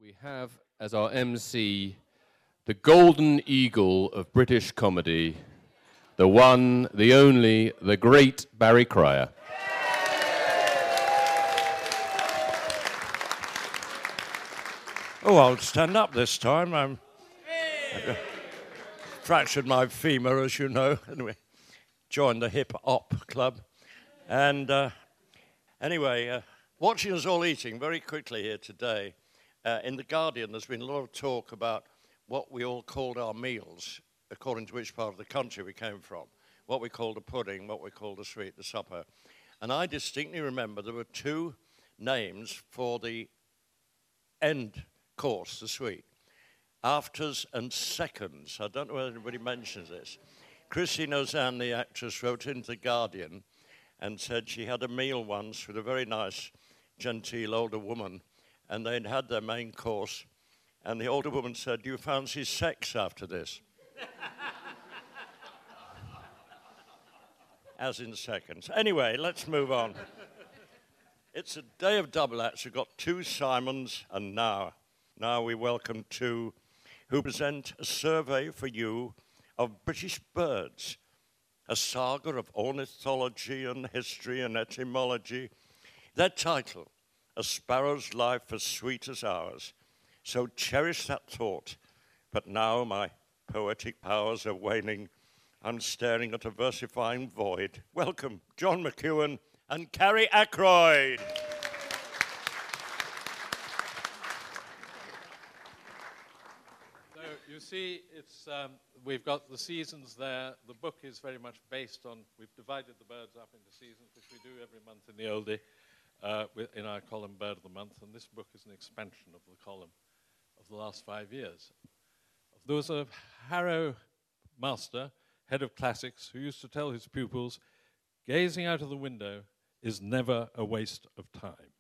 We have as our MC the golden eagle of British comedy, the one, the only, the great Barry Cryer. Oh, I'll stand up this time. I fractured my femur, as you know. Anyway, joined the hip-hop club. And anyway, watching us all eating very quickly here today, in The Guardian, there's been a lot of talk about what we all called our meals, according to which part of the country we came from. What we called a pudding, what we called a sweet, the supper. And I distinctly remember there were two names for the end course, the sweet. Afters and seconds. I don't know whether anybody mentions this. Christine Ozanne, the actress, wrote into The Guardian and said she had a meal once with a very nice, genteel older woman, and they'd had their main course, and the older woman said, "Do you fancy sex after this?" As in seconds. Anyway, let's move on. It's a day of double acts. We've got two Simons, and now we welcome two who present a survey for you of British birds, a saga of ornithology and history and etymology. Their title, A Sparrow's Life as Sweet as Ours. So cherish that thought. But now my poetic powers are waning. I'm staring at a versifying void. Welcome, John McEwan and Carrie Ackroyd. So you see, we've got the seasons there. The book is very much based on, we've divided the birds up into seasons, which we do every month in the oldie, in our column Bird of the Month, and this book is an expansion of the column of the last 5 years. There was a Harrow master, head of classics, who used to tell his pupils, gazing out of the window is never a waste of time.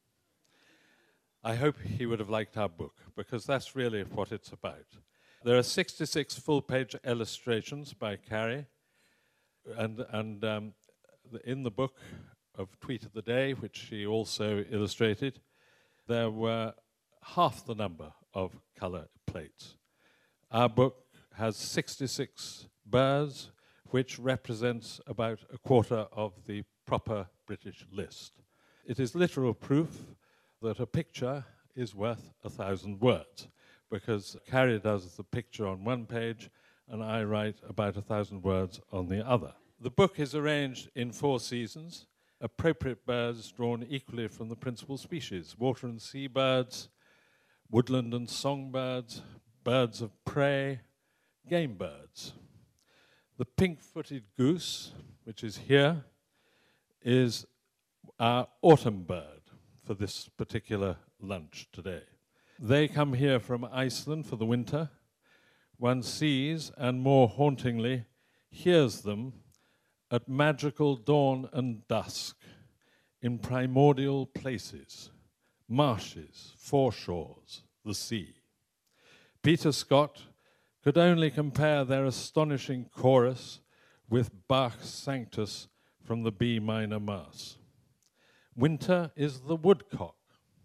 I hope he would have liked our book, because that's really what it's about. There are 66 full-page illustrations by Carrie, and in the book of Tweet of the Day, which she also illustrated, there were half the number of colour plates. Our book has 66 birds, which represents about a quarter of the proper British list. It is literal proof that a picture is worth 1,000 words, because Carrie does the picture on one page and I write about 1,000 words on the other. The book is arranged in 4 seasons, appropriate birds drawn equally from the principal species, water and sea birds, woodland and songbirds, birds of prey, game birds. The pink-footed goose, which is here, is our autumn bird for this particular lunch today. They come here from Iceland for the winter. One sees, and more hauntingly, hears them at magical dawn and dusk in primordial places, marshes, foreshores, the sea. Peter Scott could only compare their astonishing chorus with Bach's Sanctus from the B minor Mass. Winter is the woodcock.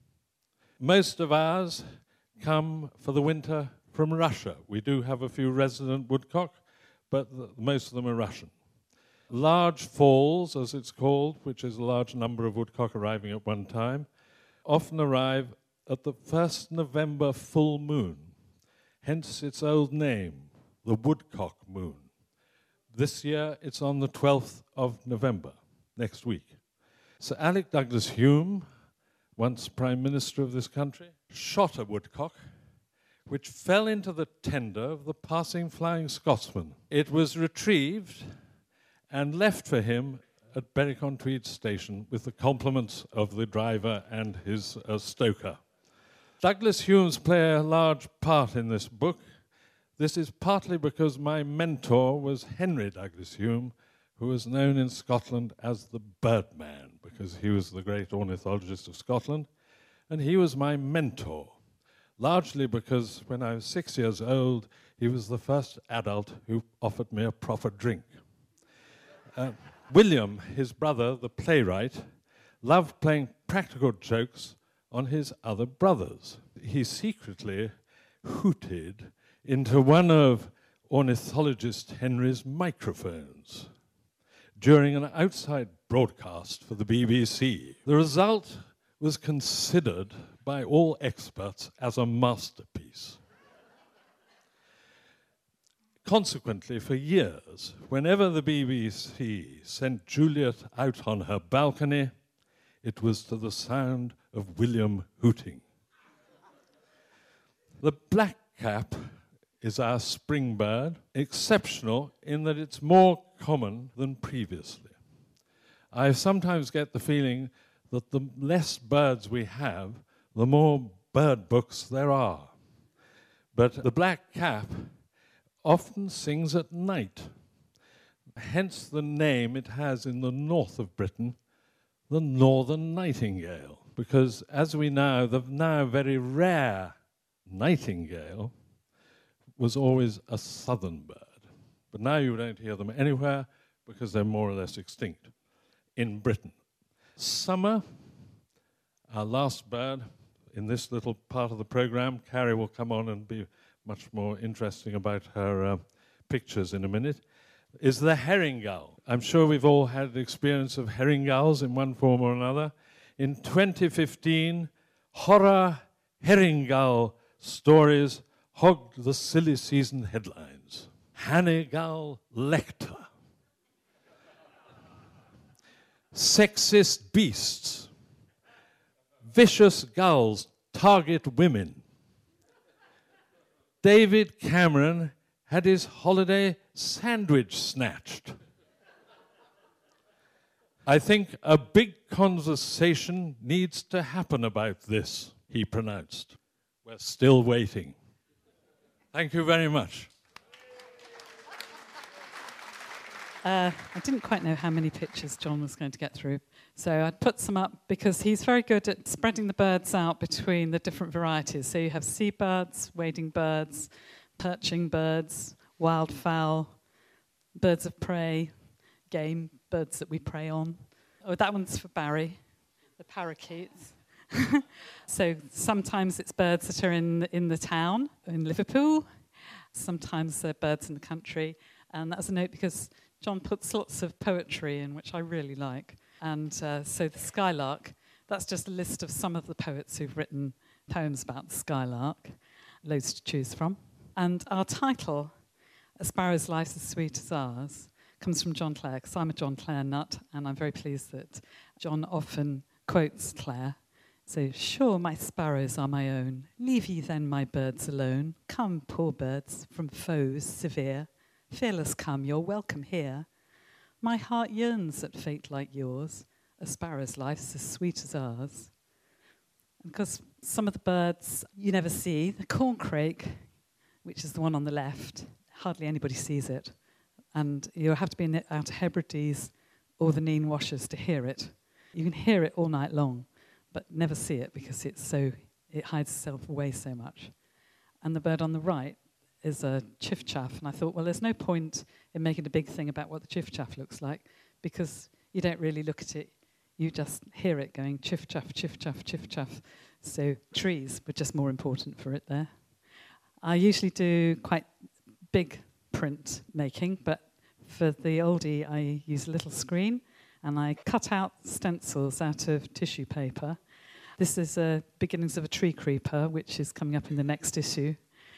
Most of ours come for the winter from Russia. We do have a few resident woodcock, but most of them are Russian. Large falls, as it's called, which is a large number of woodcock arriving at one time, often arrive at the first November full moon, hence its old name, the woodcock moon. This year it's on the 12th of November, next week. Sir Alec Douglas Hume, once Prime Minister of this country, shot a woodcock which fell into the tender of the passing Flying Scotsman. It was retrieved and left for him at Berwick-on-Tweed station with the compliments of the driver and his stoker. Douglas Humes play a large part in this book. This is partly because my mentor was Henry Douglas Hume, who was known in Scotland as the Birdman, because he was the great ornithologist of Scotland, and he was my mentor, largely because when I was 6 years old, he was the first adult who offered me a proper drink. William, his brother, the playwright, loved playing practical jokes on his other brothers. He secretly hooted into one of ornithologist Henry's microphones during an outside broadcast for the BBC. The result was considered by all experts as a masterpiece. Consequently, for years, whenever the BBC sent Juliet out on her balcony, it was to the sound of William hooting. The blackcap is our spring bird, exceptional in that it's more common than previously. I sometimes get the feeling that the less birds we have, the more bird books there are. But the blackcap often sings at night, hence the name it has in the north of Britain, the northern nightingale, because as we know, the now very rare nightingale was always a southern bird. But now you don't hear them anywhere because they're more or less extinct in Britain. Summer, our last bird in this little part of the program, Carrie will come on and be much more interesting about her pictures in a minute, is the herring gull. I'm sure we've all had the experience of herring gulls in one form or another. In 2015, horror herring gull stories hogged the silly season headlines. Hannibal Lecter. Sexist beasts. Vicious gulls target women. David Cameron had his holiday sandwich snatched. I think a big conversation needs to happen about this, he pronounced. We're still waiting. Thank you very much. I didn't quite know how many pictures John was going to get through, so I'd put some up because he's very good at spreading the birds out between the different varieties. So you have seabirds, wading birds, perching birds, wildfowl, birds of prey, game, birds that we prey on. Oh, that one's for Barry, the parakeets. So sometimes it's birds that are in the town, in Liverpool. Sometimes they're birds in the country. And that's a note because John puts lots of poetry in, which I really like. And so the skylark, that's just a list of some of the poets who've written poems about the skylark. Loads to choose from. And our title, A Sparrow's Life's as Sweet as Ours, comes from John Clare, because I'm a John Clare nut, and I'm very pleased that John often quotes Clare. So, sure, my sparrows are my own. Leave ye then my birds alone. Come, poor birds, from foes severe. Fearless come, you're welcome here. My heart yearns at fate like yours. A sparrow's life's as sweet as ours. And because some of the birds you never see, the corncrake, which is the one on the left, hardly anybody sees it. And you have to be in the Outer Hebrides or the Nene Washers to hear it. You can hear it all night long, but never see it because it hides itself away so much. And the bird on the right is a chiffchaff, and I thought, well, there's no point in making a big thing about what the chiffchaff looks like because you don't really look at it, you just hear it going chiffchaff, chiffchaff, chiffchaff. So trees were just more important for it there. I usually do quite big print making, but for the oldie I use a little screen and I cut out stencils out of tissue paper. This is beginnings of a tree creeper, which is coming up in the next issue.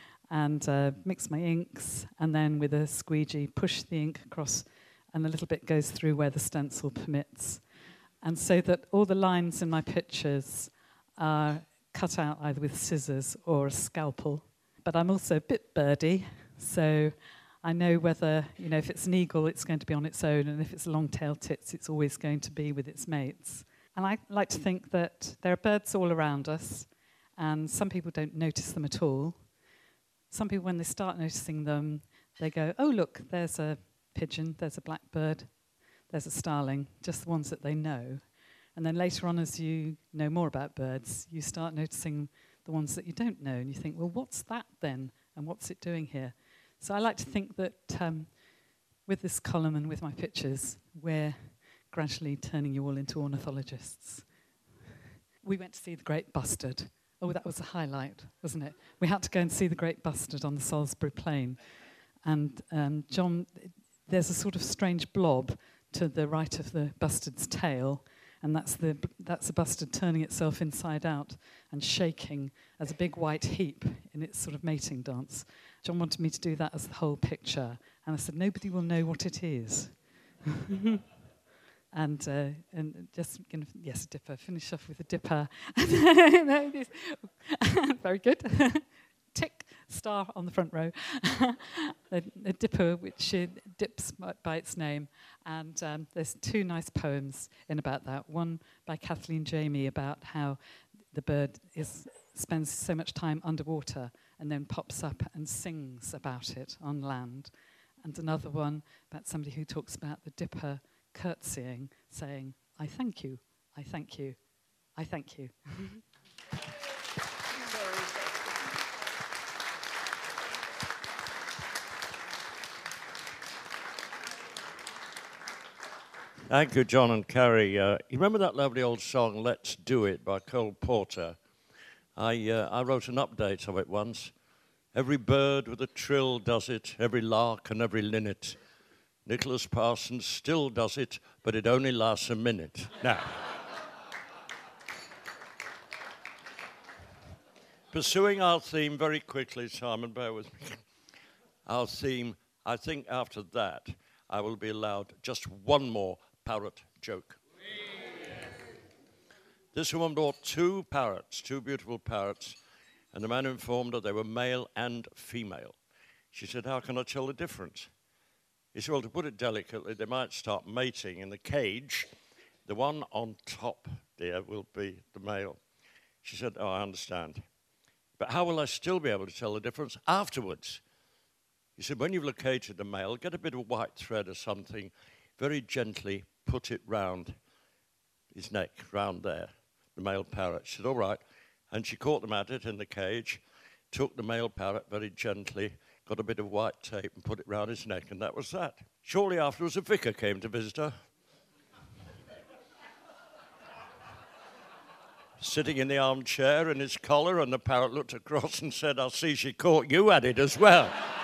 And mix my inks, and then with a squeegee, push the ink across, and a little bit goes through where the stencil permits. And so that all the lines in my pictures are cut out either with scissors or a scalpel. But I'm also a bit birdy, so I know whether, if it's an eagle, it's going to be on its own, and if it's a long-tailed tits, it's always going to be with its mates. And I like to think that there are birds all around us, and some people don't notice them at all. Some people, when they start noticing them, they go, oh, look, there's a pigeon, there's a blackbird, there's a starling, just the ones that they know. And then later on, as you know more about birds, you start noticing the ones that you don't know, and you think, well, what's that then, and what's it doing here? So I like to think that with this column and with my pictures, we're gradually turning you all into ornithologists. we went to see The Great Bustard. Oh, that was a highlight, wasn't it? We had to go and see The Great Bustard on the Salisbury Plain. And John, there's a sort of strange blob to the right of the bustard's tail, and that's the bustard turning itself inside out and shaking as a big white heap in its sort of mating dance. John wanted me to do that as the whole picture, and I said, nobody will know what it is. And just going to, yes, dipper, finish off with a dipper. Very good. Tick, star on the front row. A dipper, which dips by its name. And there's two nice poems in about that. One by Kathleen Jamie about how the bird spends so much time underwater and then pops up and sings about it on land. And another one about somebody who talks about the dipper curtsying, saying, I thank you, I thank you, I thank you. Thank you, John and Carrie. You remember that lovely old song, Let's Do It, by Cole Porter? I wrote an update of it once. Every bird with a trill does it, every lark and every linnet. Nicholas Parsons still does it, but it only lasts a minute. Now, pursuing our theme very quickly, Simon, bear with me. Our theme, I think after that, I will be allowed just one more parrot joke. This woman bought two parrots, two beautiful parrots, and the man informed her they were male and female. She said, how can I tell the difference? He said, well, to put it delicately, they might start mating in the cage. The one on top, dear, will be the male. She said, oh, I understand. But how will I still be able to tell the difference afterwards? He said, when you've located the male, get a bit of white thread or something, very gently put it round his neck, round there, the male parrot. She said, all right. And she caught them at it in the cage, took the male parrot very gently, got a bit of white tape and put it round his neck, and that was that. Shortly afterwards, a vicar came to visit her. Sitting in the armchair in his collar, and the parrot looked across and said, I see she caught you at it as well.